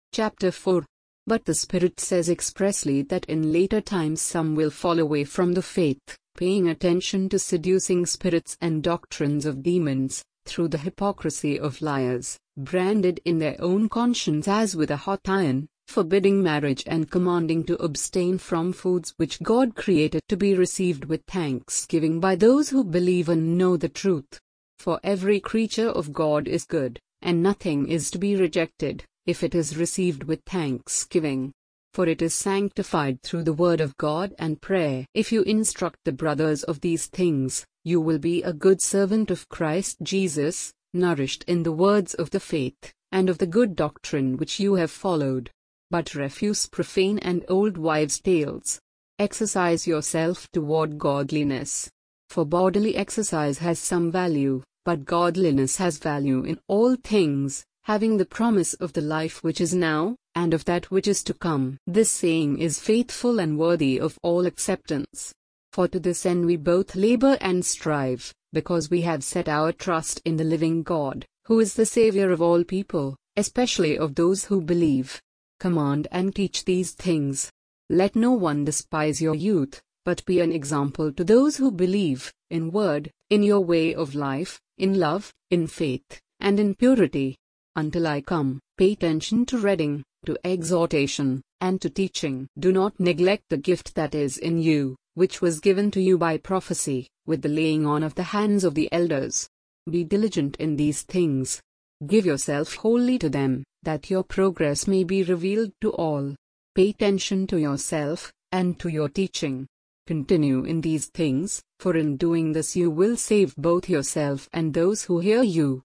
Chapter 4. But the Spirit says expressly that in later times some will fall away from the faith, paying attention to seducing spirits and doctrines of demons, through the hypocrisy of liars, branded in their own conscience as with a hot iron, forbidding marriage and commanding to abstain from foods which God created to be received with thanksgiving by those who believe and know the truth. For every creature of God is good, and nothing is to be rejected, if it is received with thanksgiving. For it is sanctified through the word of God and prayer. If you instruct the brothers of these things, you will be a good servant of Christ Jesus, nourished in the words of the faith, and of the good doctrine which you have followed. But refuse profane and old wives' tales. Exercise yourself toward godliness. For bodily exercise has some value, but godliness has value in all things, having the promise of the life which is now, and of that which is to come. This saying is faithful and worthy of all acceptance. For to this end we both labor and strive, because we have set our trust in the living God, who is the Savior of all people, especially of those who believe. Command and teach these things. Let no one despise your youth, but be an example to those who believe, in word, in your way of life, in love, in faith, and in purity. Until I come, pay attention to reading, to exhortation, and to teaching. Do not neglect the gift that is in you, which was given to you by prophecy, with the laying on of the hands of the elders. Be diligent in these things. Give yourself wholly to them, that your progress may be revealed to all. Pay attention to yourself, and to your teaching. Continue in these things, for in doing this you will save both yourself and those who hear you.